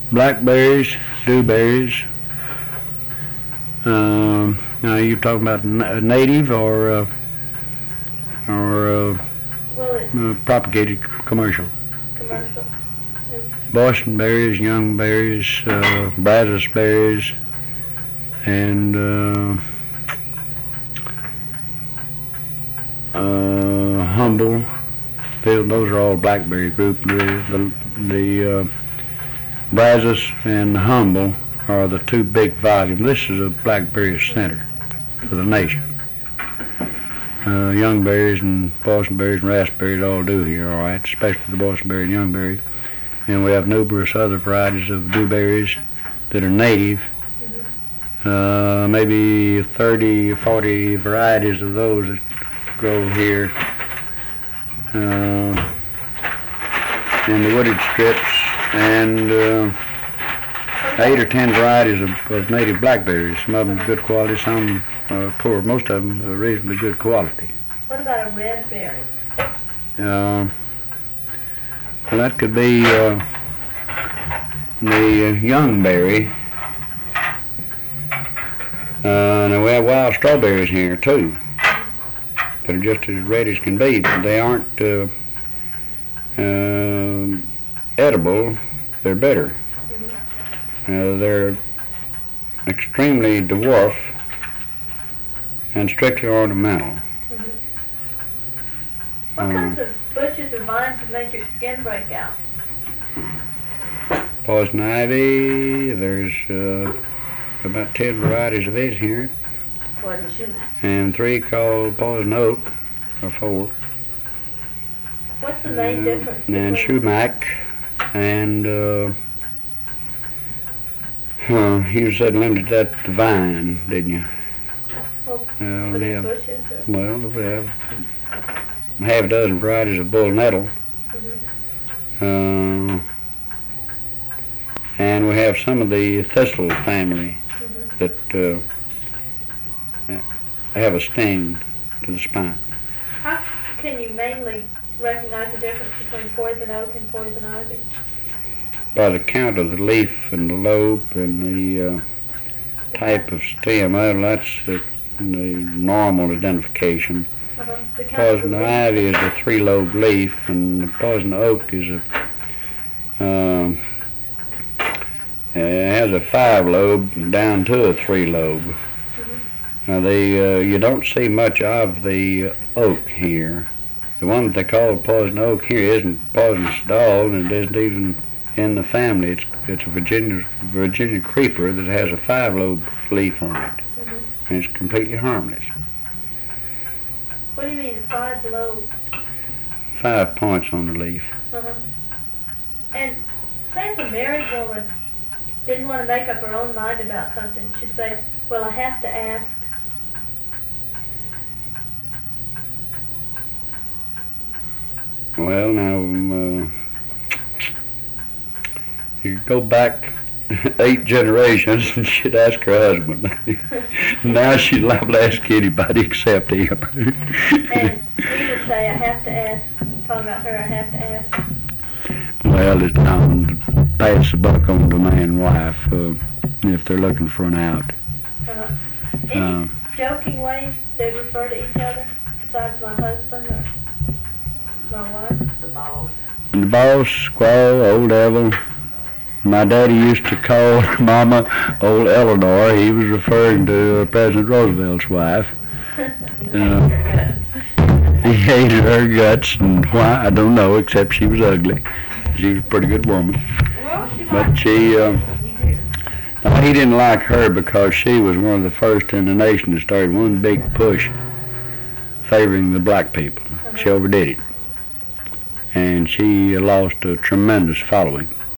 blackberries, dewberries. Now you're talking about native or propagated commercial. Commercial. Boston berries, young berries, Brazos berries, and humble. Those are all blackberry group. The Brazos and the humble are the two big volumes. This is a blackberry center for the nation. Young berries and Boston berries and raspberries all do here, all right, especially the Boston berry and young berry. And we have numerous other varieties of dewberries that are native. Maybe 30 or 40 varieties of those that grow here in the wooded strips, and 8 or 10 varieties of native blackberries. Some of them good quality, some poor. Most of them are reasonably good quality. What about a red berry? Well, that could be the young berry. Now we have wild strawberries here too, that are just as red as can be, but they aren't edible. They're bitter. They're extremely dwarf and strictly ornamental. What kinds of bushes or vines would make your skin break out? Poison ivy, there's about 10 varieties of it here. Poison sumac. And 3 called poison oak, or 4. What's the main difference? And sumac, and you said limited that to vine, didn't you? Well, bushes? Or? Well, we have half a dozen varieties of bull nettle. And we have some of the thistle family that have a sting to the spine. How can you mainly recognize the difference between poison oak and poison ivy? By the count of the leaf and the lobe and the type of stem. Well, that's the normal identification. Poison ivy is a 3-lobe leaf, and the poison oak is has a 5-lobe down to a 3-lobe. Now you don't see much of the oak here. The one that they call poison oak here isn't poisonous at all, and it isn't even in the family. It's a Virginia creeper that has a 5-lobe leaf on it, and it's completely harmless. What do you mean 5 lobes? 5 points on the leaf. And say if a married woman didn't want to make up her own mind about something, she'd say, well, I have to ask. Well, now, you go back 8 generations and she'd ask her husband. Now she's liable to ask anybody except him. And he would say, I have to ask. Talking about her, I have to ask. Well, it's time to pass the buck on to man and wife if they're looking for an out. Any joking ways they refer to each other besides my husband or my wife? The boss. The boss, squaw, old devil. My daddy used to call Mama old Eleanor. He was referring to President Roosevelt's wife. He hated her guts, and why, I don't know, except she was ugly. She was a pretty good woman. But he didn't like her because she was one of the first in the nation that started one big push favoring the black people. She overdid it. And she lost a tremendous following.